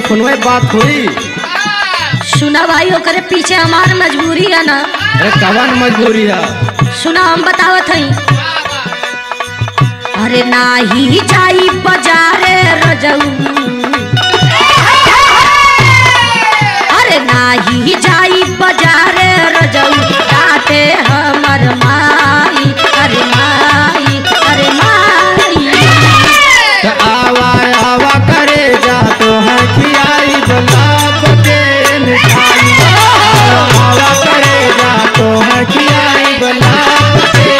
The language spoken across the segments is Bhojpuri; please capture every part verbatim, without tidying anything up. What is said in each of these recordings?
टेलीफोन में बात हुई। सुना भाई ओकरे पीछे हमार मजबूरी है ना। अरे कवन मजबूरी है? सुना हम बतावत हई। अरे नाही जाई बाजारे रजऊ, अरे नाही जाई बाजारे रजऊ, डांटे हमर माई, अरे माई, अरे माई। तो आवा आवा करे जा तो है खियाई गुलाब के मिठाई, आवा करे जा तो है खियाई गुलाब के।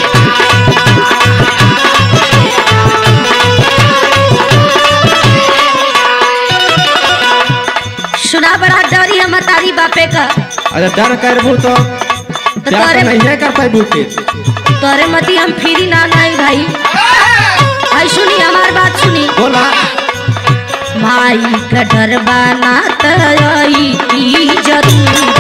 सुना बड़ा डरी हम तारी बापे का। अरे डर करबू तो क्या तोरे नहीं है कर पाबू के? तोरे मती हम फिरी ना नहीं भाई। आई सुनी हमार बात सुनी। बोला माई का डर बाना तई की जरूर।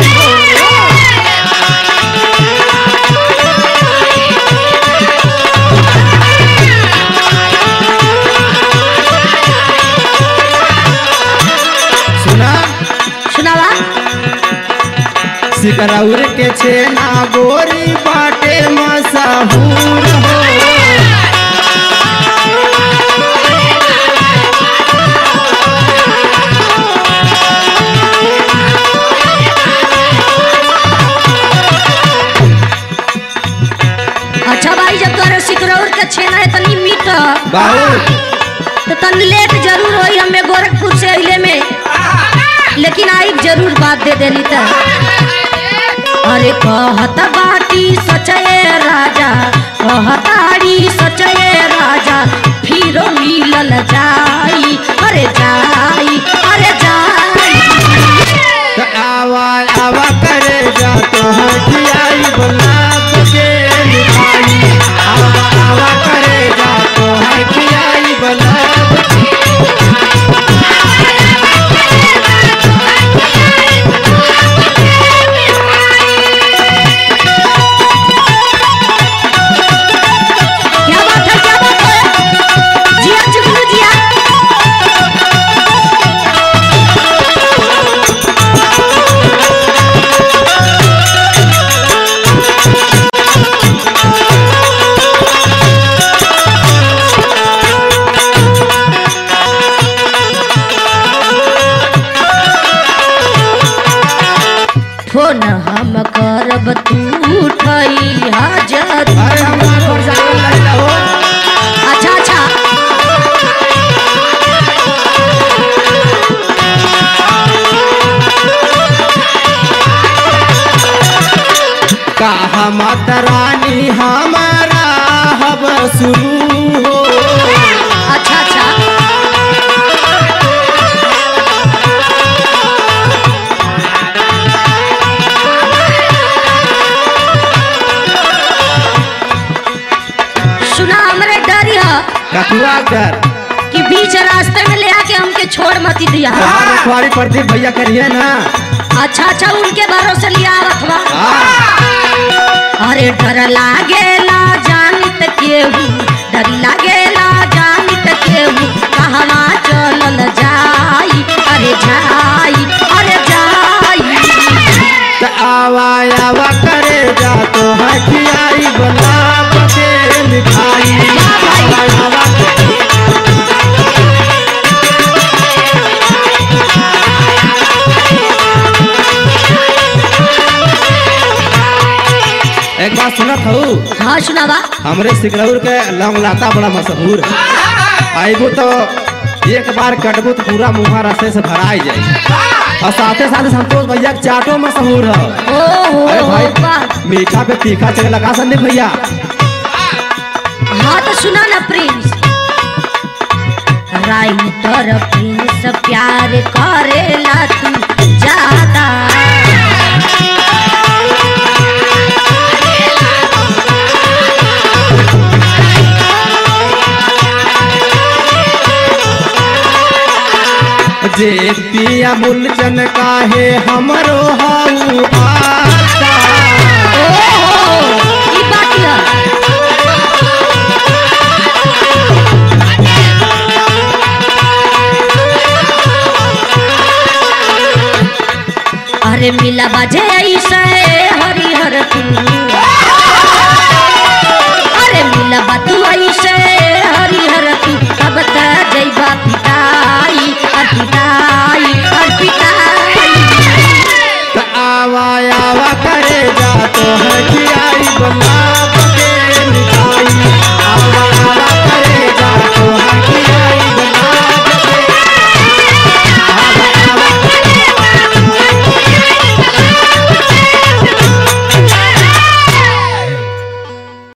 सुना सुनावा। सिकरौर के छेना गोरी बाटे मशहूर हो। अच्छा भाई जब तोरे सिकरौर के छेना इतनी मीठ बहुत तो तन लेट जरूर होई हमें गोरखपुर से अइले में, लेकिन आई जरूर बात दे देली त। अरे कहत बाटी सचये राजा, कहताड़ी सचये राजा, फिर मिलल जाई, अरे जाई, अरे जाई। तो आवा आवा करे जा तो है खियाई गुलाब के मिठाई, आवा आवा करे जा तो है खियाई गुलाब के। क्या बात है, क्या बात है? जिया जुगनू जिया। फोन हम करब तू उठई हाजर। अरे हमार पर जागल लइका हो। अच्छा अच्छा। कहा माता रानी हमारा हब शुरू हो। अच्छा अच्छा। सुना हमरे डर है कथुआ कर कि बीच रास्ते में ले आके हमके छोड़ मत दिया। कहा रखवारी प्रदीप भैया करिए ना। अच्छा अच्छा उनके भरोसे लिया रखवा। हाँ। अरे डर लागेला जानित केहू, डर लागेला जानित केहू, कहवा चलल जाई, अरे जाई, अरे जाई। तो आवा आवा करे जा तो है खियाई गुलाब के मिठाई, आवा आवा एक बात सुनत हूँ। हाँ सुनावा। हमरे सिकरौर के लौंग लाता बड़ा मशहूर है। आइबू तो एक बार कटबू तो पूरा मुँह रसे से भराई जाए। और साथे साथे संतोष भैया के चाटो मशहूर है। ओहो अरे भाई वाह। मीठा पे तीखा चल लगा संदीप भैया। हाँ तो सुना ना प्रिंस। राइटर प्रिंस प्यार करेला तू ज्यादा। जे पिया मूलचन काहे हमरो हाउ आशा। ओहो ई बात है। बेला बाजे